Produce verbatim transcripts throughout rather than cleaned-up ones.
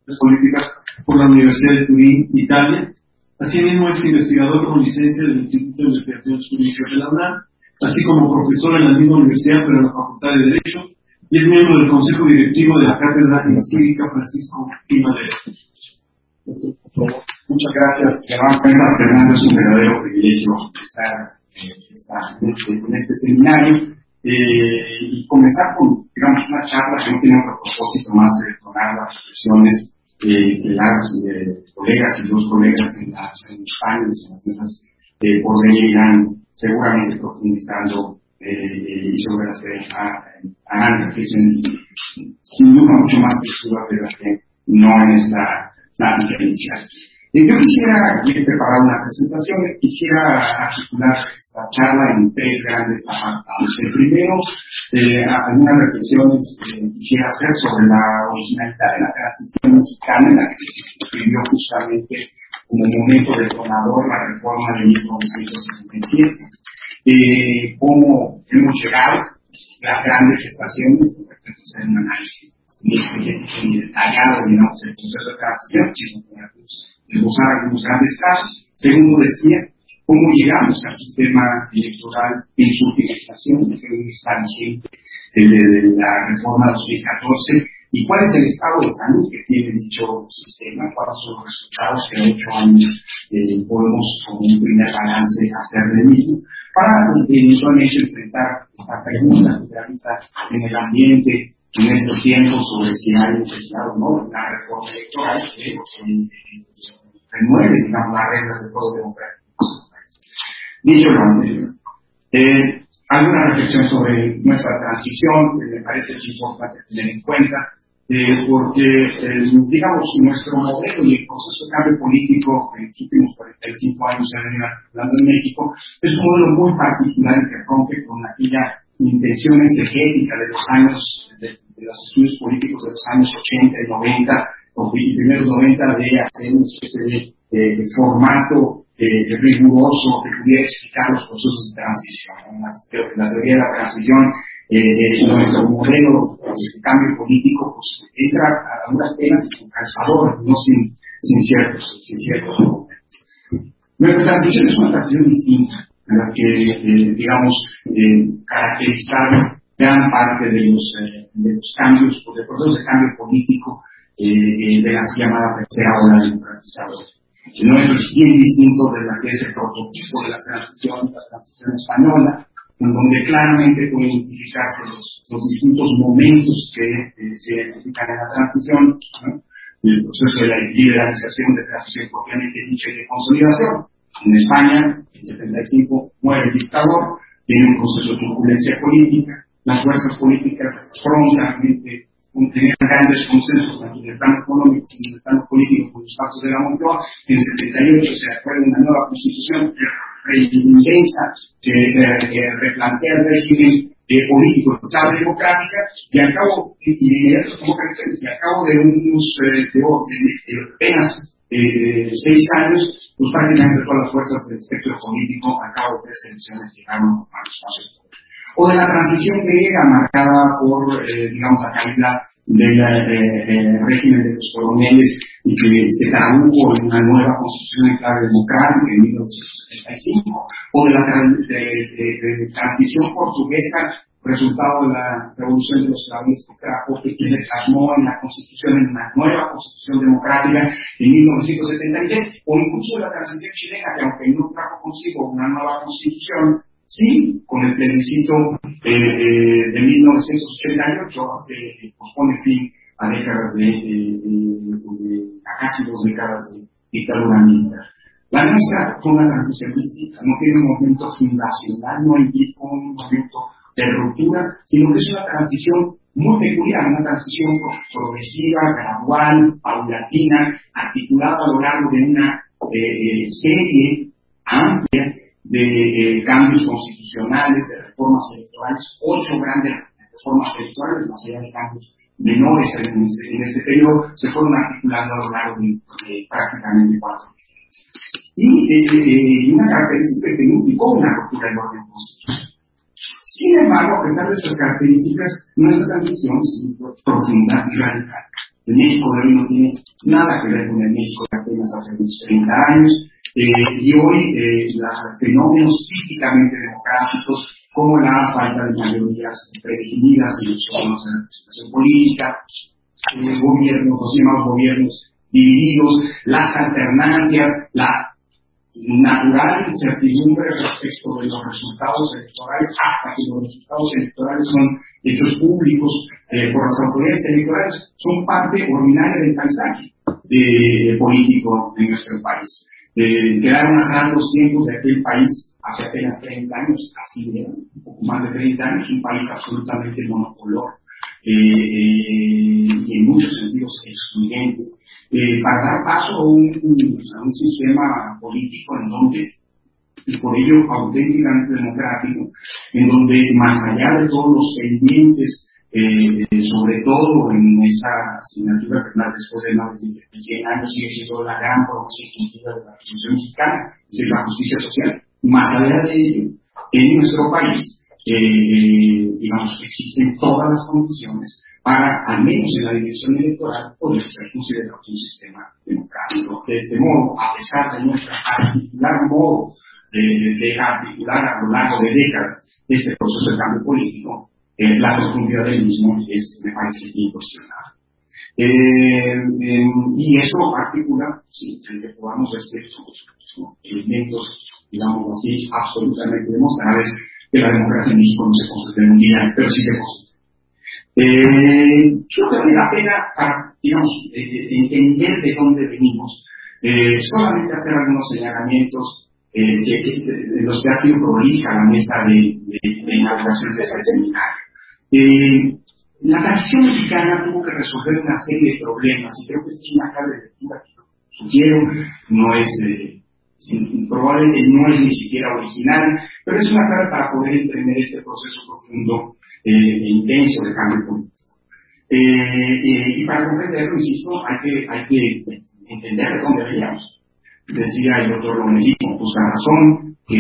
Ciencias Políticas por la Universidad de Turín, Italia. Asimismo, es investigador con licencia del Instituto de Investigaciones Jurídicas de la UNAM, así como profesor en la misma universidad, pero en la Facultad de Derecho, y es miembro del Consejo Directivo de la Cátedra en Cívica Francisco I. Madero. Muchas gracias, Fernando. Es un verdadero privilegio estar, eh, estar en, este, en este seminario eh, y comenzar con, digamos, una charla que no tiene otro propósito más que detonar las reflexiones eh, que las eh, colegas y los colegas en las en los paneles, en las mesas eh, por venir irán seguramente profundizando eh, y sobre las que harán reflexiones sin duda mucho más profundas de las que no en esta plática inicial. Eh, yo quisiera, he preparado una presentación, quisiera articular esta charla en tres grandes apartados. El primero, eh, algunas reflexiones eh, quisiera hacer sobre la originalidad de la transición mexicana en la que se escribió justamente como momento detonador la reforma de mil novecientos setenta y siete. Eh, cómo hemos llegado, las grandes estaciones, por ejemplo, hacer un análisis muy exigente y detallado, digamos, del proceso de transición, sino para esbozar algunos grandes casos. Segundo, decía, cómo llegamos al sistema electoral en su utilización, que está vigente desde la reforma de dos mil catorce, y cuál es el estado de salud que tiene dicho sistema, cuáles son los resultados que en ocho años eh, podemos, como un primer balance, hacer del mismo, para eventualmente enfrentar esta pregunta que habita en el ambiente en estos tiempos sobre si hay necesidad o no de una reforma electoral que eh, renueve, digamos, las reglas del juego democrático. Dicho lo anterior, eh, alguna reflexión sobre nuestra transición que me parece que es importante tener en cuenta, eh, porque, eh, digamos, nuestro modelo y el proceso de cambio político en los últimos cuarenta y cinco años se ha venido articulando en México es un modelo muy particular que rompe con aquella intención exegética de los años, de, de los estudios políticos de los años ochenta y noventa, o primeros noventa, de hacer una especie de, de, de formato eh, riguroso que pudiera explicar los procesos de transición. La, la teoría de la transición, eh, nuestro modelo de cambio político, pues entra a duras penas con calzador, no sin, sin ciertos, sin ciertos momentos. Nuestra transición es una transición distinta a las que, eh, digamos, eh, caracterizaron gran parte de los, eh, de los cambios, de los procesos de cambio político eh, eh, de la llamada tercera ola democratizadora. El nuestro es bien distinto de la que es el prototipo de la transición, la transición española, en donde claramente pueden identificarse los, los distintos momentos que eh, se identifican en la transición, ¿no? El proceso de la liberalización, de transición propiamente dicha y de consolidación. En España, en setenta y cinco, muere el dictador, tiene un proceso de turbulencia política, las fuerzas políticas prontamente tenían grandes consensos tanto en el plano económico como en el plano político con los pactos de la Moncloa. En setenta y ocho se aprueba una nueva constitución que reinventa, que, eh, que replantea el régimen eh, político de total democrática, y al cabo, y de inmediato como caracteres, y al cabo de unos eh, de, de, de apenas eh, seis años, pues prácticamente todas las fuerzas del espectro político, al cabo de tres elecciones, llegaron a los espacios. O de la transición griega marcada por, eh, digamos, la caída del eh, régimen de los coroneles y que se tradujo en una nueva constitución en clave democrática en mil novecientos setenta y cinco, o de la de, de, de, de transición portuguesa, resultado de la revolución de los claveles que trajo, que se plasmó en la constitución, en una nueva constitución democrática en mil novecientos setenta y seis, o incluso la transición chilena, que aunque no trajo consigo una nueva constitución, sí, con el plebiscito eh, eh, de mil novecientos ochenta y ocho, que eh, pospone fin a décadas de, eh, de, de, a casi dos décadas de dictadura militar. La nuestra fue una transición distinta, no tiene un momento fundacional, no implica un momento de ruptura, sino que es una transición muy peculiar, una transición progresiva, gradual, paulatina, articulada a lo largo de una eh, serie amplia de eh, cambios constitucionales, de reformas electorales, ocho grandes reformas electorales, más allá de cambios menores en este, en este periodo, se fueron articulando a lo largo de, de prácticamente cuatro años. Y eh, una característica que implicó una ruptura del orden constitucional. Sin embargo, a pesar de estas características, nuestra transición es profunda y radical. El México de hoy no tiene nada que ver con el México de apenas hace unos treinta años, eh, y hoy eh, los fenómenos típicamente democráticos, como la falta de mayorías predefinidas en los órganos de representación política, los gobiernos, los llamados gobiernos divididos, las alternancias, la natural incertidumbre respecto de los resultados electorales hasta que los resultados electorales son hechos públicos eh, por las autoridades electorales, son parte ordinaria del paisaje eh, político en nuestro país. Eh, quedaron atrás los tiempos de aquel país hace apenas treinta años, así de un poco más de treinta años, un país absolutamente monocolor eh, eh, y en muchos sentidos excluyente. Eh, para dar paso a un, a un sistema político en donde, y por ello auténticamente democrático, en donde más allá de todos los pendientes, eh, sobre todo en esa asignatura que después de más de cien años sigue siendo la gran promesa institutiva de la Revolución Mexicana, es decir, la justicia social, más allá de ello, en nuestro país, eh, digamos, existen todas las condiciones para, al menos en la dimensión electoral, poder ser considerado un sistema democrático. De este modo, a pesar de nuestro particular modo de, de articular a lo largo de décadas este proceso de cambio político, eh, la profundidad del mismo es, me parece, incuestionable. Eh, eh, y eso articula, sí, el que podamos ver estos elementos, digamos así, absolutamente demostrables, que la democracia en México no se construye en un día, pero sí se construye. Eh, creo que vale la pena para, digamos, eh, entender de dónde venimos, eh, solamente hacer algunos señalamientos eh, que, que, de los que ha sido prolija la mesa de, de, de inauguración de este seminario. Eh, la transición mexicana tuvo que resolver una serie de problemas, y creo que esta es una clave de lectura que sugiero, no es eh, sin, probablemente no es ni siquiera original, pero es una clave para poder entender este proceso profundo eh, e intenso de cambio político. Eh, eh, y para comprenderlo, insisto, hay que, hay que entender de dónde veníamos. Decía el doctor Lomelí, con justa razón, que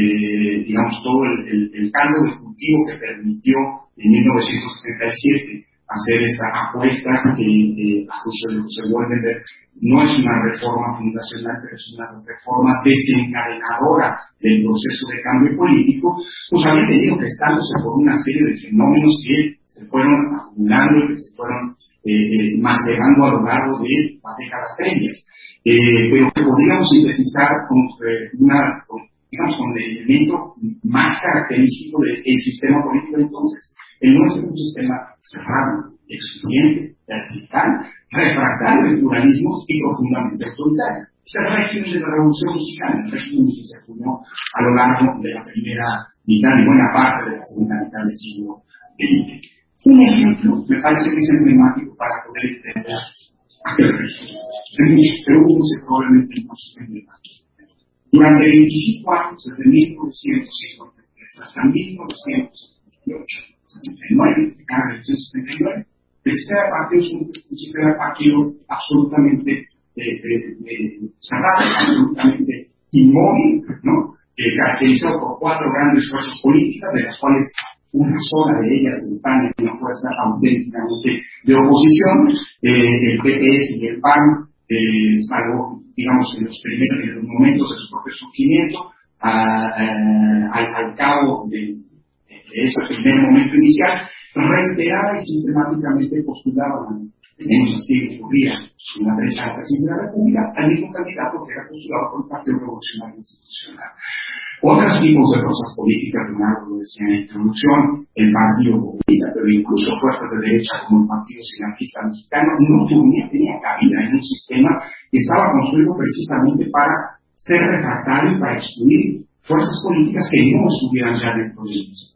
eh, digamos todo el, el, el caldo de cultivo que permitió en mil novecientos setenta y siete hacer esta apuesta que eh, a juicio de José Woldenberg no es una reforma fundacional, pero es una reforma desencadenadora del proceso de cambio político, pues había tenido que estándose por una serie de fenómenos que se fueron acumulando y que se fueron eh, eh, macerando a lo largo de las décadas previas, eh, pero que podríamos sintetizar con eh, una, con, digamos, con el elemento más característico del sistema político de entonces. El nuestro es un sistema cerrado, excluyente, vertical, refractario de pluralismos y profundamente autoritario. Es el régimen de la Revolución Mexicana, el régimen que se acuñó a lo largo de la primera mitad y buena parte de la segunda mitad del siglo veinte. Un ejemplo me parece que es emblemático para poder entender aquel régimen. Pero uno se probablemente más emblemático. Durante veinticinco años, desde mil novecientos cincuenta y tres hasta mil novecientos setenta y ocho, setenta y nueve, cada elección setenta y nueve, el sistema de partidos es un, un sistema de partido absolutamente eh, eh, eh, cerrado, absolutamente inmóvil, ¿no? Eh, caracterizado por cuatro grandes fuerzas políticas, de las cuales una sola de ellas, el P A N, es una fuerza auténticamente de oposición, eh, el P P S y el P A N, eh, salvo, digamos, en los primeros en los momentos de su propio surgimiento, a, a, al, al cabo de de ese primer momento inicial, reiterada y sistemáticamente postulaban, tenemos así ocurría en la prensa de la República, al mismo candidato que era postulado por el Partido Revolucionario Institucional. Otros tipos de fuerzas políticas, Leonardo lo decía en la introducción, el Partido Comunista, pero incluso fuerzas de derecha como el Partido Sinarquista Mexicano, no tenía, tenía cabida en un sistema que estaba construido precisamente para ser refractario y para excluir fuerzas políticas que no estuvieran ya dentro de ellos.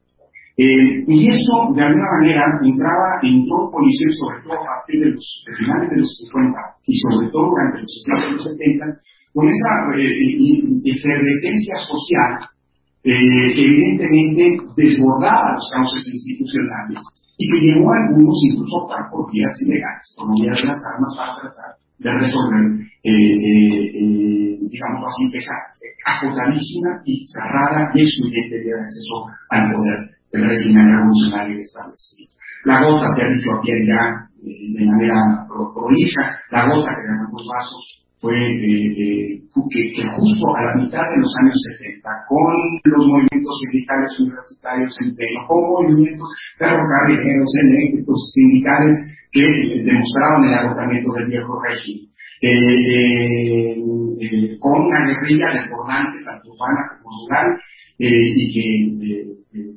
Eh, y esto, de alguna manera, entraba, entró en colisión, sobre todo a partir de los de finales de los cincuenta y sobre todo durante los sesenta y los setenta, con esa eh, efervescencia social eh, que evidentemente desbordaba los cauces institucionales y que llevó a algunos incluso a optar por vías ilegales, por vías de las armas para tratar de resolver, eh, eh, eh, digamos así, esa acotadísima y cerrada y excluyente de acceso al poder del régimen revolucionario establecido. La gota, se ha dicho aquí ya eh, de manera prolija, la gota que derramó el vaso fue eh, eh, que, que justo a la mitad de los años setenta, con los movimientos sindicales universitarios en pleno, con movimientos ferrocarrileros, eléctricos, sindicales que eh, demostraban el agotamiento del viejo régimen, eh, eh, eh, con una guerrilla desbordante, tanto urbana como rural, eh, y que, eh, eh,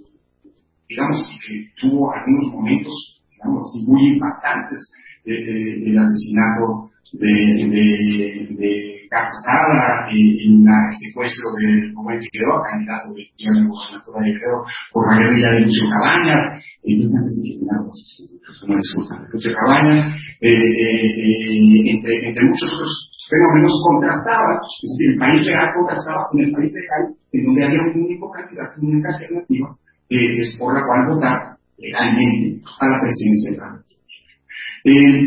digamos, que tuvo algunos momentos, digamos así, muy impactantes, eh, eh, el asesinato de, de, de Casada, eh, en la, el secuestro de Rubén Figueroa, candidato de la gobernatura de Guerrero, por la guerrilla de Lucio Cabañas, eh, antes de que no disculpa, Lucio Cabañas, eh, eh, eh, entre, entre muchos otros fenómenos, contrastaba, es decir, el país real contrastaba con el país legal, en donde había un único candidato, una única alternativa, eh, es por la cual votar legalmente a la presidencia de la República. Eh,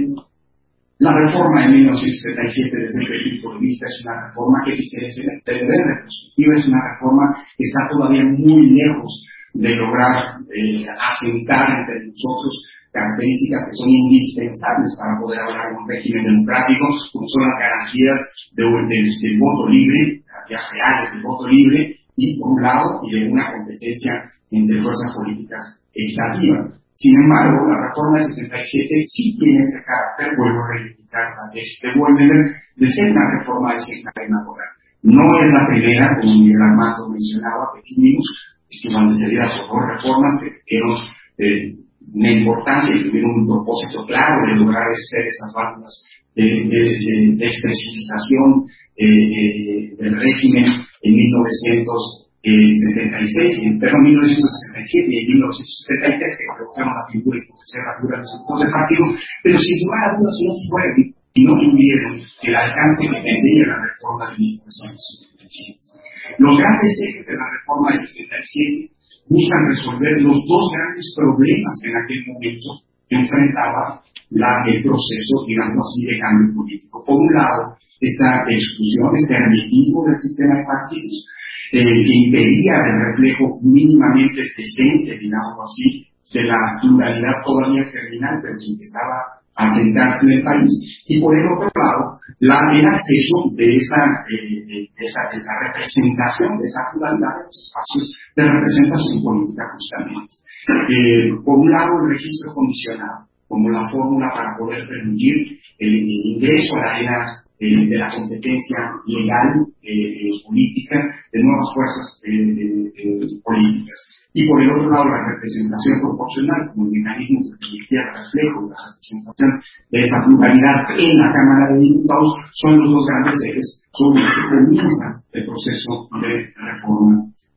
La reforma de mil novecientos setenta y siete, desde el punto de vista, es una reforma que, si se debe ver retrospectiva, es una reforma que está todavía muy lejos de lograr eh, asentar entre nosotros características que son indispensables para poder hablar de un régimen democrático, como son las garantías de, de, del voto libre, garantías reales del voto libre, y por un lado, y de una competencia entre fuerzas políticas equitativas. Sin embargo, la reforma del setenta y siete sí tiene ese carácter, vuelvo a reivindicarla, este Woldenberg, de ser una reforma de sectarismo laboral. No es la primera, como Miguel Armando mencionaba, pequeños, estuvo antecedida por dos reformas que tuvieron eh, una importancia y tuvieron un propósito claro de lograr ser esas válvulas de, de, de, de expresionización eh, eh, del régimen en mil novecientos setenta y seis, perdón, mil novecientos sesenta y siete y en mil novecientos setenta y tres, que colocaron la figura y pusieron la figura de los equipos del partido, pero sin lugar a dudas no fueron y no tuvieron el alcance que tendría la reforma de mil novecientos setenta y siete. Los grandes ejes de la reforma del setenta y siete buscan resolver los dos grandes problemas que en aquel momento enfrentaba la, el proceso, digamos así, de cambio político. Por un lado, esta exclusión, este hermetismo del sistema de partidos, eh, que impedía el reflejo mínimamente decente, digamos así, de la pluralidad todavía terminal, pero que empezaba a sentarse en el país, y por el otro lado, la, el acceso de esa, eh, de, esa, de esa representación, de esa pluralidad de los espacios de representación política justamente. Eh, por un lado, el registro condicionado, como la fórmula para poder permitir el, el ingreso a la arena eh, de la competencia legal, eh, política, de nuevas fuerzas eh, eh, políticas. Y por el otro lado, la representación proporcional como el mecanismo que permitía el reflejo de la representación de esa pluralidad en la Cámara de Diputados son los dos grandes ejes sobre los que comienza el proceso de reforma,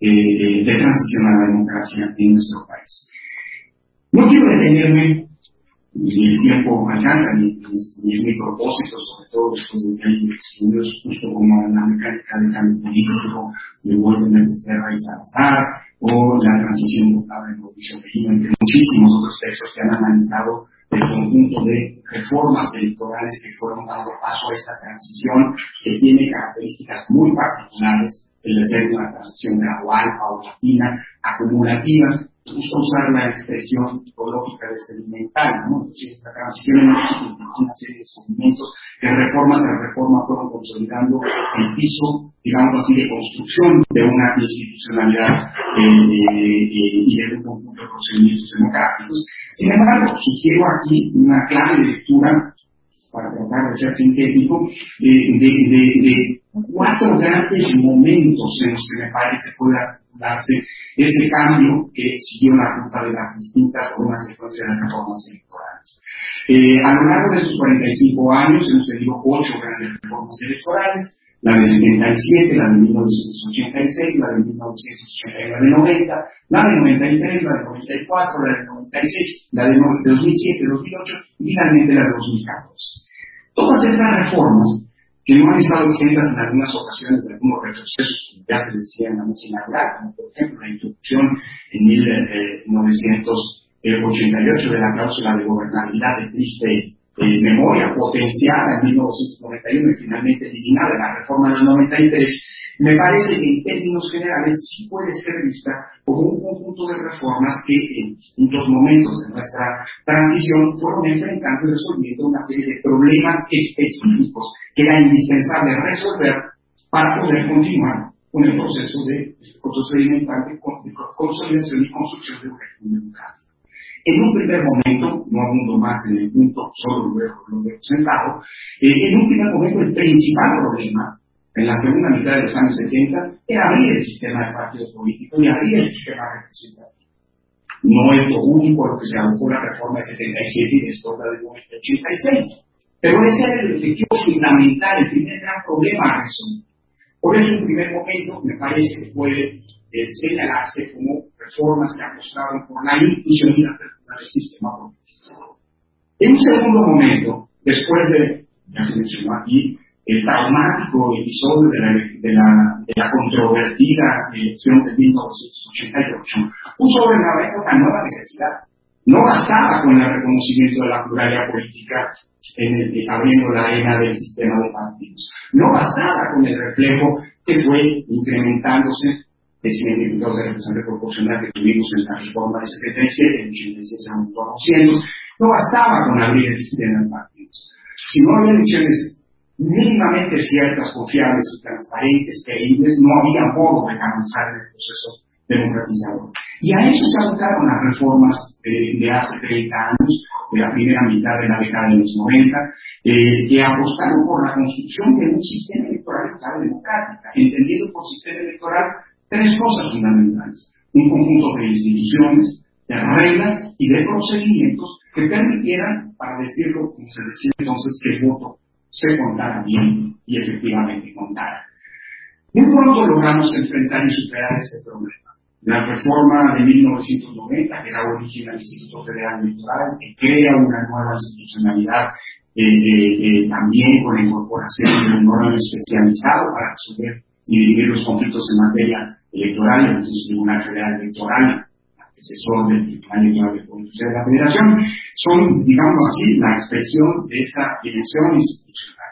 eh, de transición a la democracia en nuestro país. No quiero detenerme, ni el tiempo alcanza, ni, ni, ni es mi propósito, sobre todo después de que hay estudios justo como la mecánica del cambio político de Woldenberg, de Serra y Salazar, o la transición votable en Mauricio Mejía, entre muchísimos otros textos que han analizado el conjunto de reformas electorales que fueron dando paso a esta transición, que tiene características muy particulares, el de ser una transición gradual, paulatina, acumulativa. Me gusta usar la expresión tipológica de sedimental, ¿no? Es decir, la transición en México incluye una serie de sedimentos que reforma tras reforma fueron consolidando el piso, digamos así, de construcción de una institucionalidad eh, eh, y de un conjunto de procedimientos democráticos. Sin embargo, sugiero aquí una clave de lectura, para tratar de ser sintético, eh, de, de, de cuatro grandes momentos en los que me parece puede articularse ese cambio que siguió la ruta de las distintas o una secuencia de reformas electorales. Eh, a lo largo de estos cuarenta y cinco años hemos tenido ocho grandes reformas electorales: la de setenta y siete, la de mil novecientos ochenta y seis, la de mil novecientos ochenta y nueve noventa, la de noventa y tres, la de noventa y cuatro, la de noventa y seis, la de dos mil siete, dos mil ocho y finalmente la de dos mil catorce. Todas estas reformas, que no han estado exentas en algunas ocasiones de algunos retrocesos, como ya se decía en la mesa inaugural, como por ejemplo la introducción en mil novecientos ochenta y ocho de la cláusula de gobernabilidad de triste eh, memoria potenciada en mil novecientos noventa y uno y finalmente eliminada en la reforma del noventa y tres, me parece que en términos generales sí puede ser vista como un conjunto de reformas que en distintos momentos de nuestra transición fueron enfrentando y resolviendo una serie de problemas específicos que era indispensable resolver para poder continuar con el proceso de este procedimiental de consolidación y construcción de un régimen democrático. En un primer momento, no abundo más en el punto, solo lo dejo, lo dejo sentado, eh, en un primer momento el principal problema en la segunda mitad de los años setenta era abrir el sistema de partidos políticos y abrir el sistema representativo. No es lo único a lo que se abocó la reforma de setenta y siete y después la de ochenta y seis, pero ese era el objetivo fundamental, el primer gran problema a resolver. Por eso, en un primer momento, me parece que puede eh, señalarse como reformas que apostaron por la inclusión y la apertura del sistema político. En un segundo momento, después de, ya se mencionó aquí, el traumático episodio de la, de la, de la controvertida elección de mil novecientos ochenta y ocho, puso sobre la mesa una nueva necesidad. No bastaba con el reconocimiento de la pluralidad política en el, eh, abriendo la arena del sistema de partidos. No bastaba con el reflejo que fue incrementándose de cien diputados de representación proporcional que tuvimos en la reforma de setenta y siete, en ochenta y seis se aumentó a doscientos. No bastaba con abrir el sistema de partidos. Si no había elecciones mínimamente ciertas, confiables y transparentes, creíbles, no había modo de avanzar en el proceso democratizador. Y a eso se abocaron las reformas eh, de hace treinta años, de la primera mitad de la década de los noventa, eh, que apostaron por la construcción de un sistema electoral en clave democrática, entendido por sistema electoral tres cosas fundamentales: un conjunto de instituciones, de reglas y de procedimientos que permitieran, para decirlo como se decía entonces, que el voto se contara bien y efectivamente contara. Muy pronto logramos enfrentar y superar este problema. La reforma de mil novecientos noventa, que da origen al Instituto Federal Electoral, que crea una nueva institucionalidad, eh, eh, eh, también con la incorporación de un órgano especializado para resolver y dirimir los conflictos en materia electoral, el Tribunal Federal Electoral, asesor del Tribunal Electoral de Poder Judicial de la Federación, son, digamos así, la expresión de esa dimensión institucional.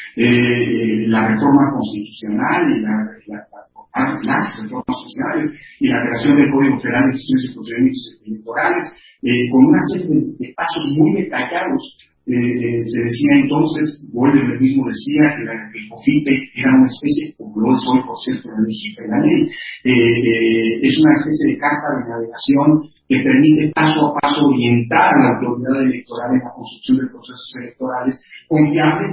Eh, la reforma constitucional y la, la, la, las reformas constitucionales y la creación del Código Federal de Instituciones y Procedimientos Electorales, eh, con una serie de, de pasos muy detallados. Eh, eh, se decía entonces, Goldberg mismo decía que, la, que el COFIPE era una especie, como lo es hoy por cierto en la ley, eh, eh, es una especie de carta de navegación que permite paso a paso orientar a la autoridad electoral en la construcción de procesos electorales confiables,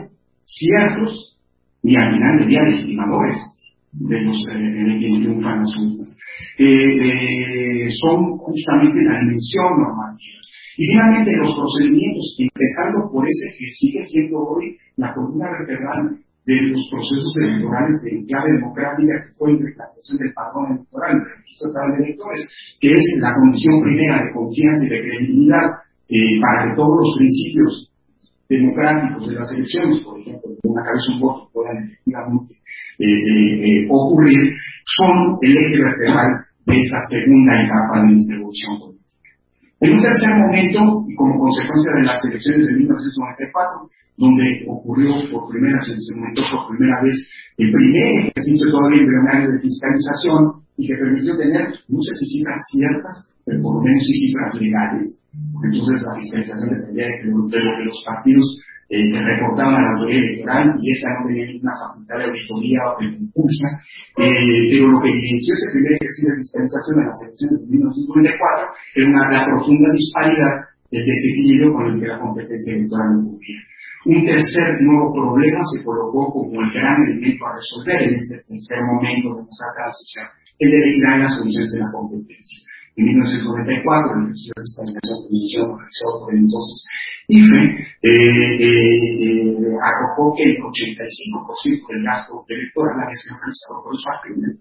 ciertos y al final del día legitimadores de los eh, de quienes triunfan las urnas. Eh, eh, son justamente la dimensión normativa. Y finalmente los procedimientos, empezando por ese que sigue siendo hoy la columna vertebral de los procesos electorales de clave democrática, que fue la implantación del padrón electoral, el registro estatal de electores, que es la condición primera de confianza y de credibilidad eh, para que todos los principios democráticos de las elecciones, por ejemplo, de una cabeza un voto, puedan efectivamente eh, eh, eh, ocurrir, son el eje vertebral de esta segunda etapa de nuestra evolución política. En un tercer momento, y como consecuencia de las elecciones de mil novecientos noventa y cuatro, donde ocurrió por primera vez, se aumentó por primera vez el primer ejercicio todavía embrionario de fiscalización y que permitió tener, no sé si cifras ciertas, pero por lo menos sí cifras legales. Entonces la fiscalización dependía de, de lo que los partidos eh, que reportaban a la autoridad electoral, y esta no tenía ninguna facultad de auditoría o de impulsa, eh, pero lo que evidenció ese primer ejercicio de fiscalización en las elecciones de mil novecientos noventa y cuatro era una, la profunda disparidad del desequilibrio con el que la competencia electoral ocurría. Un tercer nuevo problema se colocó como el gran elemento a resolver en este tercer momento de nuestra transición, el de equilibrar las condiciones de la competencia. En mil novecientos noventa y cuatro, el ejercicio de fiscalización realizado por el entonces I F E eh, eh, eh, arrojó que el ochenta y cinco por ciento del gasto electoral había sido realizado por los partidos.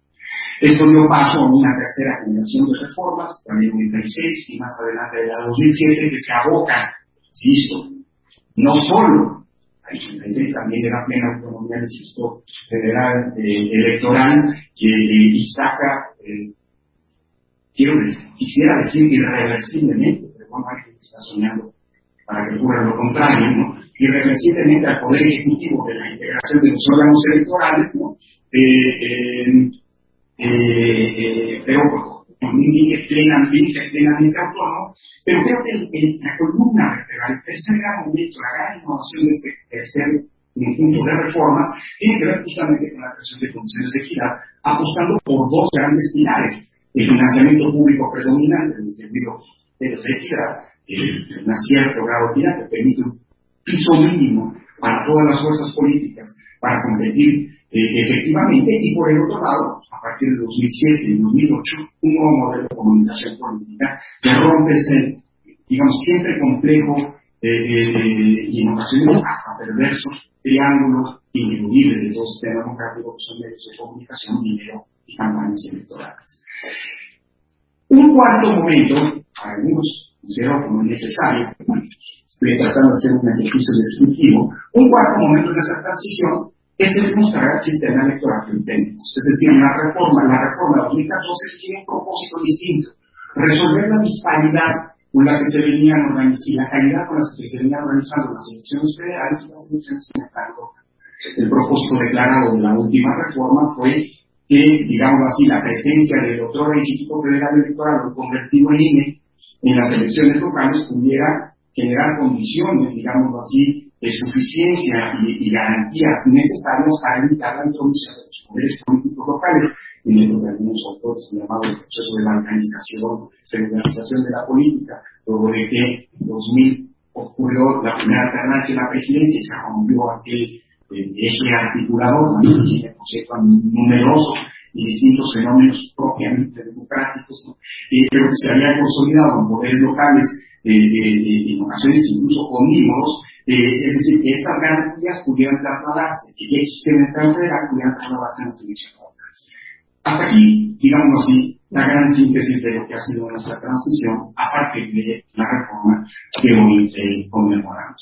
Esto dio paso a una tercera generación de reformas, la ley noventa y seis y más adelante la dos mil siete, que se abocan, insisto, no solo la ochenta y seis también era plena autonomía del Instituto Federal eh, Electoral que eh, y saca eh, quiero decir, quisiera decir irreversiblemente, pero bueno, alguien está soñando para que ocurra lo contrario, ¿no? Y recientemente al Poder Ejecutivo de la integración de los órganos electorales, ¿no? Eh, eh, eh, eh, pero dije plenamente, plenamente autónomo, pero creo que el, el, la columna vertebral, el tercer gran momento, la gran innovación de este tercer conjunto de reformas, tiene que ver justamente con la creación de condiciones de equidad, apostando por dos grandes pilares: el financiamiento público predominante distribuido de los de equidad, eh, un cierto grado de equidad que permite un piso mínimo para todas las fuerzas políticas para competir eh, efectivamente, y por el otro lado, a partir de dos mil siete y dos mil ocho, un nuevo modelo de comunicación política que rompe ese, digamos, siempre complejo eh, eh, y en ocasiones hasta perversos triángulos ineludibles de todo sistema democrático que son medios de comunicación, dinero y campañas electorales. Un cuarto momento, para algunos considero como necesario, estoy tratando de hacer un ejercicio descriptivo, un cuarto momento de esa transición es el mostrar el sistema electoral que tenemos. Es decir, la reforma, la reforma de dos mil catorce tiene un propósito distinto: resolver la disparidad con la que se venían organizando, la calidad con la que se venían organizando las elecciones federales y las elecciones en el cargo. El propósito declarado de la última reforma fue que, digamos así, la presencia del otro Instituto Federal Electoral, lo convertido en I N E, en las elecciones locales pudiera generar condiciones, digamos así, de suficiencia y, y garantías necesarias para evitar la intromisión de los poderes políticos locales en lo que algunos autores han llamado el proceso de balcanización, federalización de la política, luego de que en dos mil ocurrió la primera alternancia en la presidencia y se rompió aquel eh, eje articulador, ¿no? Y por cierto, numerosos y distintos fenómenos propiamente democráticos, ¿no? eh, pero que se había consolidado en poderes locales, eh, eh, en ocasiones incluso omnímodos. Eh, es decir, que estas garantías pudieran trasladarse, que el sistema electoral federal pudieran trasladarse en las elecciones locales. Hasta aquí, digamos así, la gran síntesis de lo que ha sido nuestra transición a partir de la reforma que hoy eh, conmemoramos.